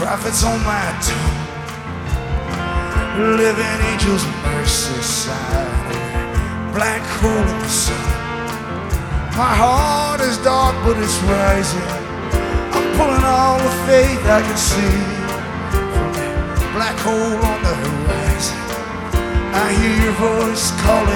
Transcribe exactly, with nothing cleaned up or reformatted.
prophets on my tongue, living angels mercy side, black hole in the sun. My heart is dark but it's rising. I'm pulling all the faith I can see from that black hole on the horizon. I hear your voice calling